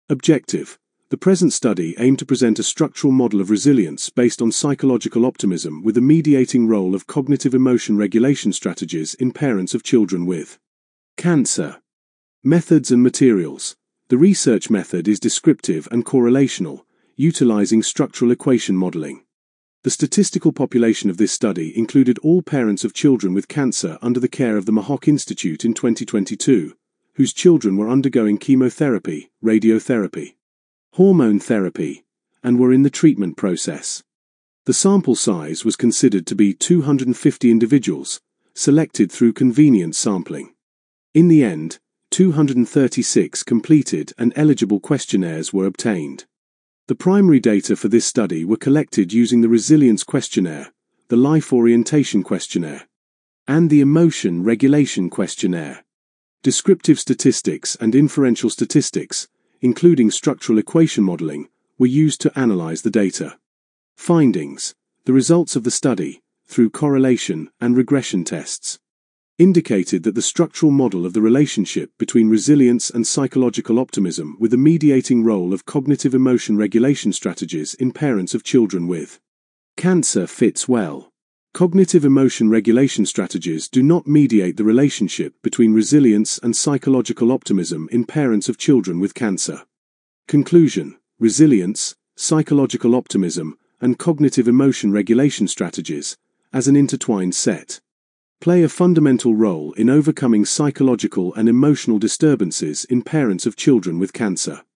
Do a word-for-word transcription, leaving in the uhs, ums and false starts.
Objective: the present study aimed to present a structural model of resilience based on psychological optimism with a mediating role of cognitive emotion regulation strategies in parents of children with cancer. Methods and materials. The research method is descriptive and correlational, utilizing structural equation modeling. The statistical population of this study included all parents of children with cancer under the care of the Mohawk Institute in twenty twenty-two, whose children were undergoing chemotherapy, radiotherapy, hormone therapy, and were in the treatment process. The sample size was considered to be two hundred fifty individuals, selected through convenience sampling. In the end, two hundred thirty-six completed and eligible questionnaires were obtained. The primary data for this study were collected using the Resilience Questionnaire, the Life Orientation Questionnaire, and the Emotion Regulation Questionnaire. Descriptive statistics and inferential statistics, including structural equation modeling, were used to analyze the data. Findings: the results of the study, through correlation and regression tests, indicated that the structural model of the relationship between resilience and psychological optimism with a mediating role of cognitive emotion regulation strategies in parents of children with cancer fits well. Cognitive emotion regulation strategies do not mediate the relationship between resilience and psychological optimism in parents of children with cancer. Conclusion: resilience, psychological optimism, and cognitive emotion regulation strategies, as an intertwined set, play a fundamental role in overcoming psychological and emotional disturbances in parents of children with cancer.